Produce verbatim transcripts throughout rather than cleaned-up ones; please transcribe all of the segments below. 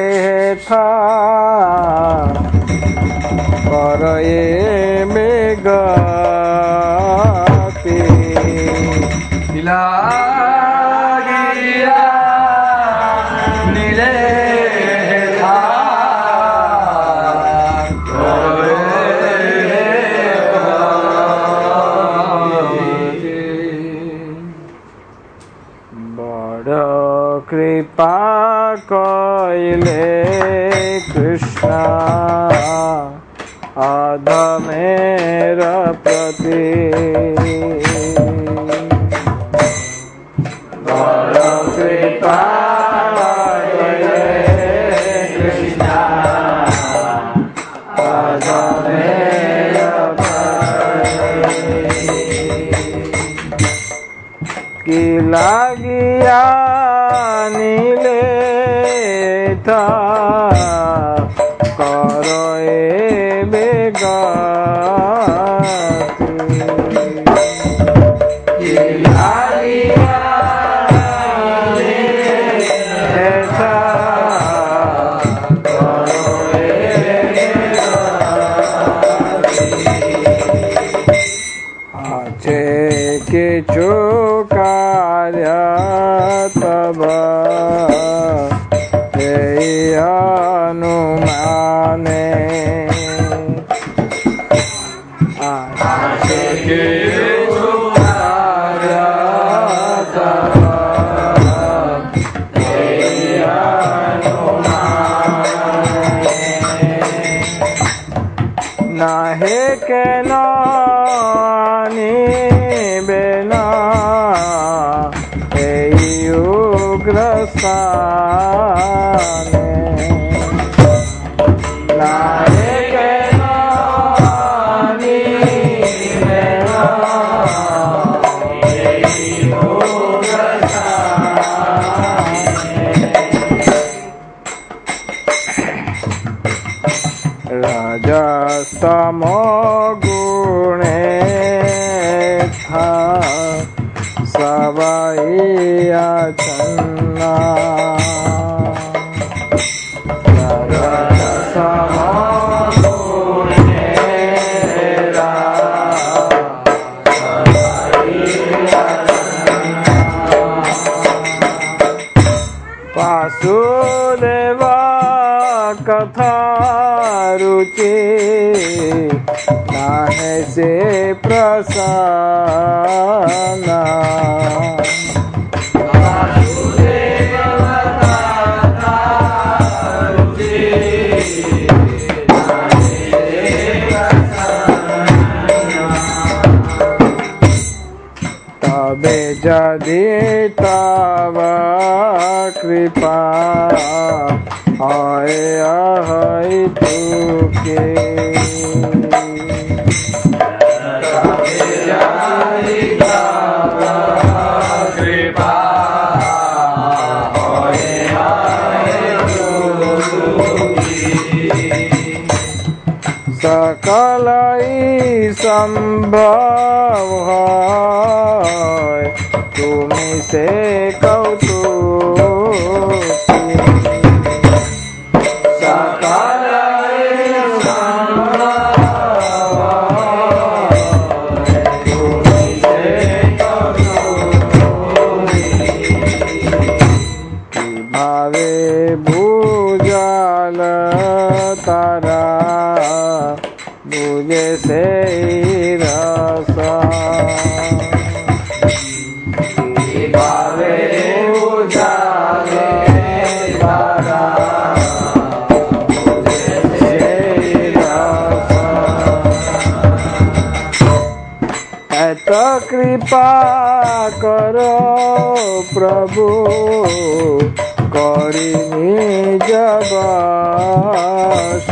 था पर ये में गति दिला गिया नीले था बड़ कृपा कइले कृष्ण अधमेर प्रति बड़ कृपा कइले कृष्ण अधमेर प्रति कि लागिया नीले था करो ए बेगति कि लागिया नीले था करो ए बेगति आचे के चुकार्य तब अनुमाने आचे के चुकार्य तब अनुमाने नाहे के नानी बेना उग्रसाने नाहे के नानी बेना उग्रसाने राजस्तमो गुणे था सवैया चन्ना राजस्तमो गुणे था सवैया चन्ना वासुदेव कथा रुचि नाहे से प्रसन्न वासुदेव कथा रुचि नाहे से प्रसन्न तबे यदि तव कृपा हाय हाय तुके कृपा हाय हाय तुके सकल संभव है तुमी से कौतुक तारा बुझे से रसा बावे बुझाले तारा बुझे से रसा ऐत कृपा करो प्रभु करी निज बास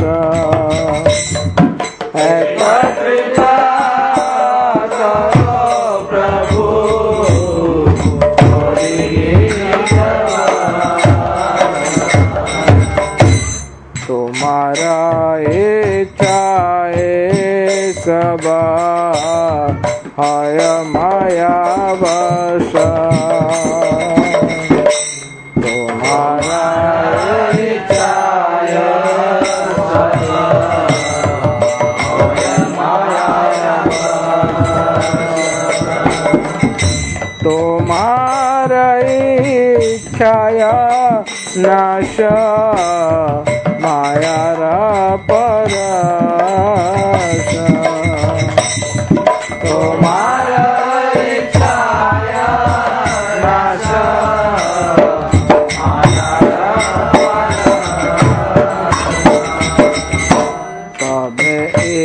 ऐत कृपा करो प्रभु करी निज बास तुम्हारा इच्छा सबा हाय माया वश तुम्हारा इच्छा नाश मायार परस तुम्हारा इच्छाया नाश तबे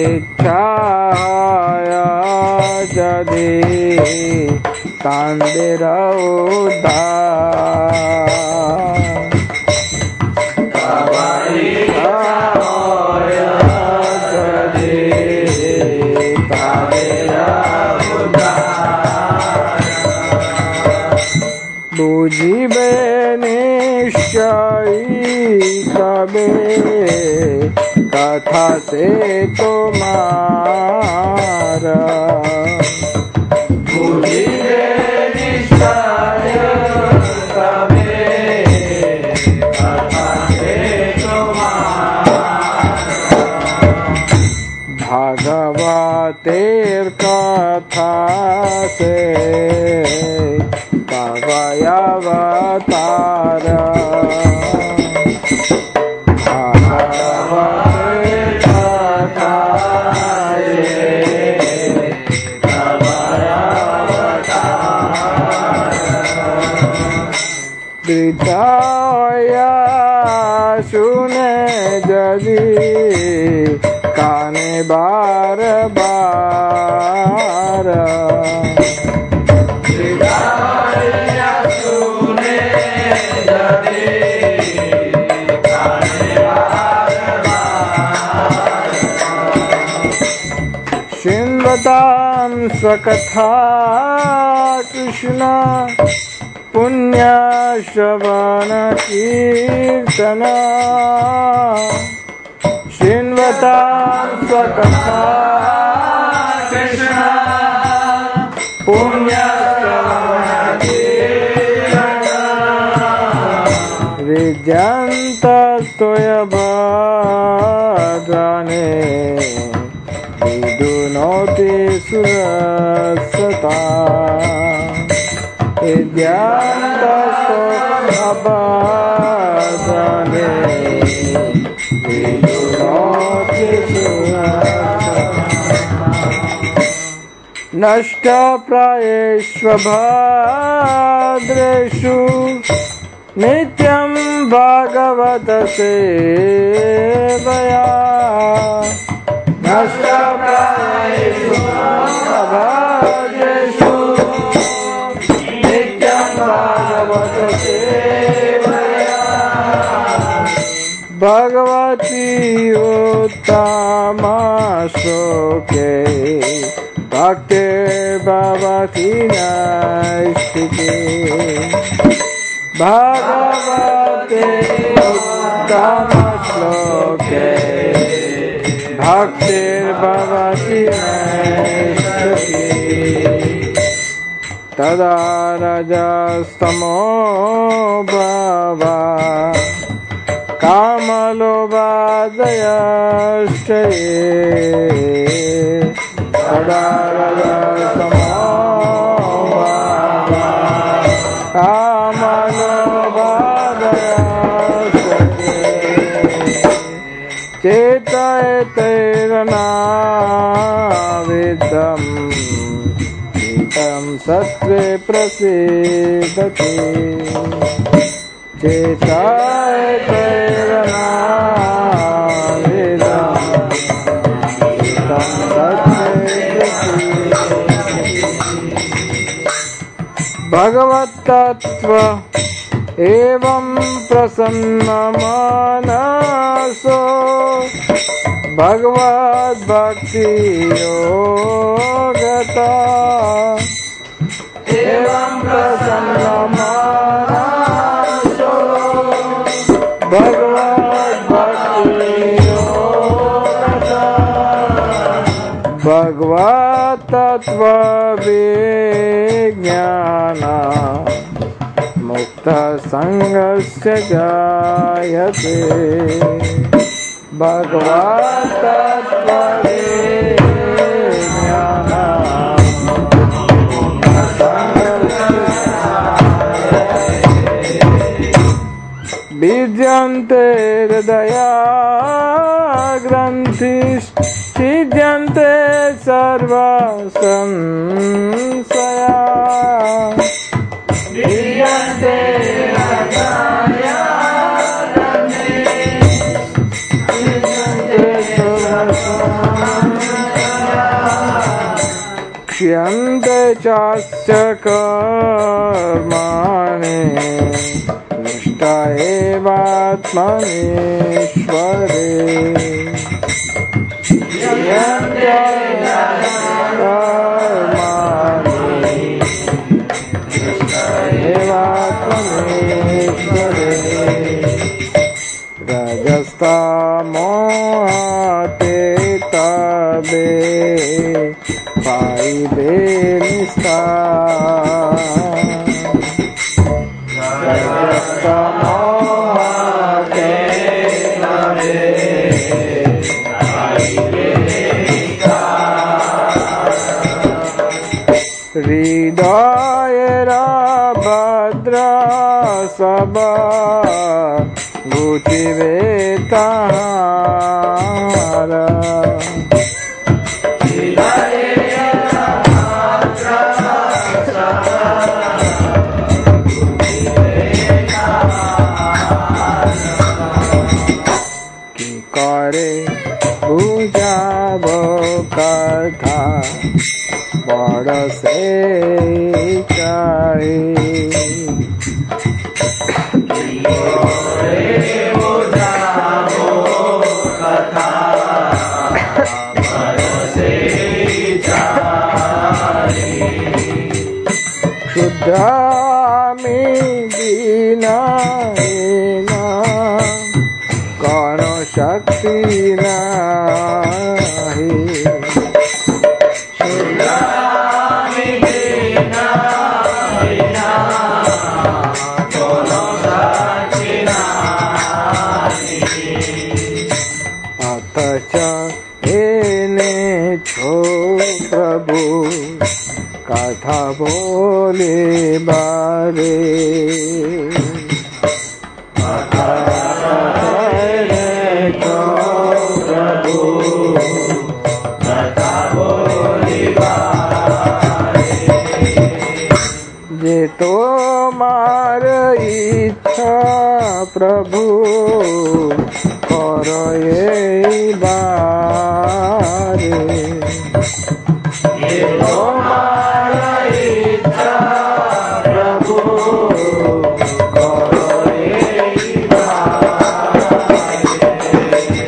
इच्छाया जदि तांदेर उद्धार बुझिबे निश्चयी तबे कथा से तुम्हारा बुझिबे निश्चय तबे कथा से तुम्हारा भागवतेर कथा से अवतार गीताया सुने जदि काने बार बार शिन्वतां स्वकथा कृष्ण पुण्य श्रवण कीर्तन शिन्वतां स्वकथा कृष्ण पुण्य श्रवण कीर्तन विजयन्त स्तोयभद्राणे विदुनोति सुरसता विद्यान्तस्तोभद्राणे विदुनोति सुरसता नष्टप्रायेष्वभद्रेषु नित्यं भागवत सेवया नष्टप्रायेषु भद्रेषु नित्यं भागवत सेवया भगवती उत्तमा श्लोके भक्तिर्भवति नैष्ठिके भगवते उत्तम श्लोके भक्तिर्भवति नैष्ठिके तदा रजस्तमो भवा कामलोभादयश्चये तदा रजस्तमो भवा कामलोभादयश्चये चेतयतेरनाविदम् सत्वे प्रसीदति चेतयतेरनाविदम् भगवत्तत्व एवं प्रसन्नमनसो भगवद्भक्ति योगता एवं प्रसन्नमनसो भगवद्भक्ति योगता भगवत्तत्व विज्ञान मुक्त संगस्य जायते भगवत्तत्व विज्ञान बीजन्ते हृदया ग्रन्थिश्छिद्यन्ते सर्व संशया बीजन्ते हृदया ग्रन्थिश्छिद्यन्ते सर्व संशया क्ष्यन्ते चास्य कर्माणि निष्ठा एवात्मनीश्वरे क्ष्यन्ते कर्माणि निष्ठा एवात्मनीश्वरे रजस्तमोहते तबे पाइबे निस्तार रजस्तमोहते तबे पाइबे निस्तार हृदयेरा भद्र सब घुचिबे ताहारा बुझाबो कथा बड़ से चाहे बुझाबो कथा बड़ से चाहे क्षुद्रामि दीना कौन शक्ति नाही क्षुद्रामि दीना कौन शक्ति नाही अथच एने छो प्रभु कथा बोले बारे जे तो मार इच्छा प्रभु करो ये बारे जे तो मार इच्छा प्रभु करो ये बारे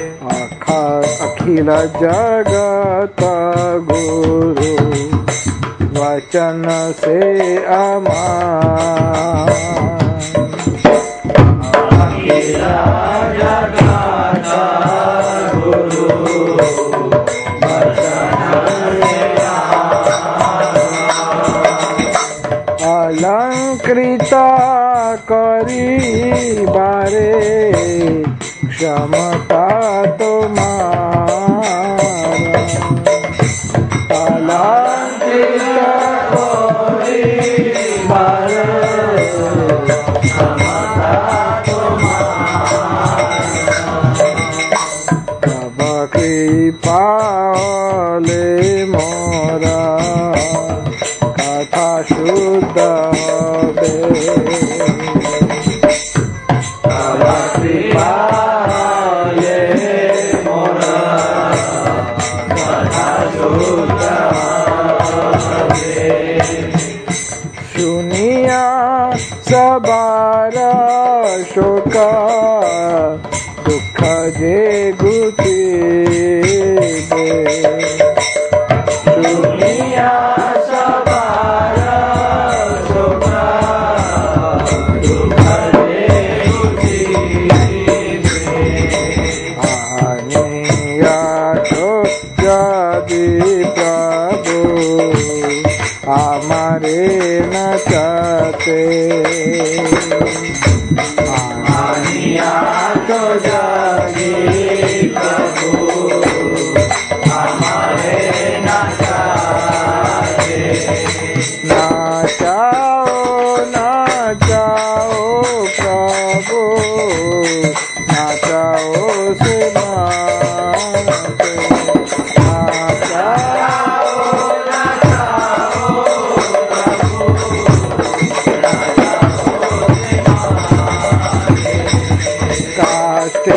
अखिल जगत गुरु वचन से अमान अखिल जगत गुरु वचन से अमान अलंकृत करी बारे क्षमता तुम्हारा अलंकृत पाले मोरा कथा शुद्ध दे पाले मोरा कथा शुद्ध दे सुनिया सबार शोक दुख जे गुती दुनिया सबार शोक दुख जे गुती आनिया तो जदि प्रभु हमारे न चाहते आनिया तो जदि प्रभु हमारे न चाहते ना चाहो ना चाहो प्रभु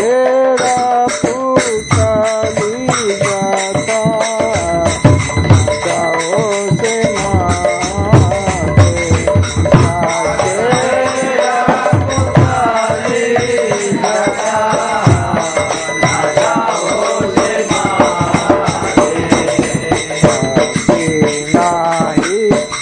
तेरा पुकाली जाता जाओ से माते तेरा पुकाली जाता जाओ से माते नाही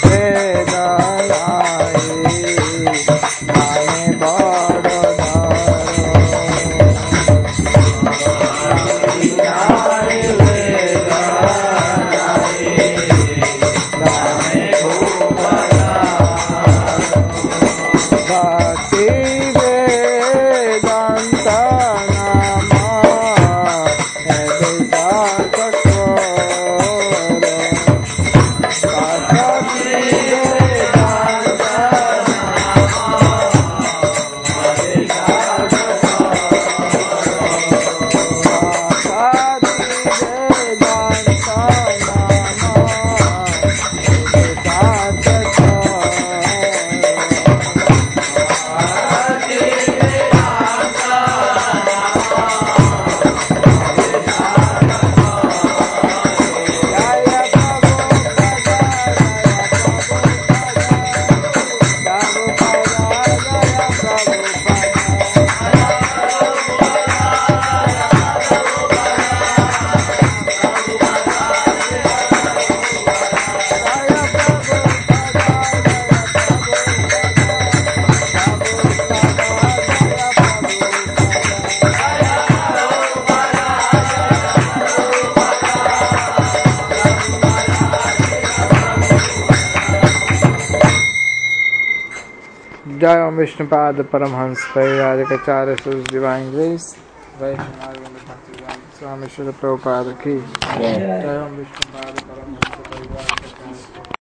जय ओम विष्णुपाद परमहंस परिव्राजकाचार्य सुज डिवाइन ग्रेस वैष्णव स्वामी श्री प्रभुपाद की जय ओम विष्णुपाद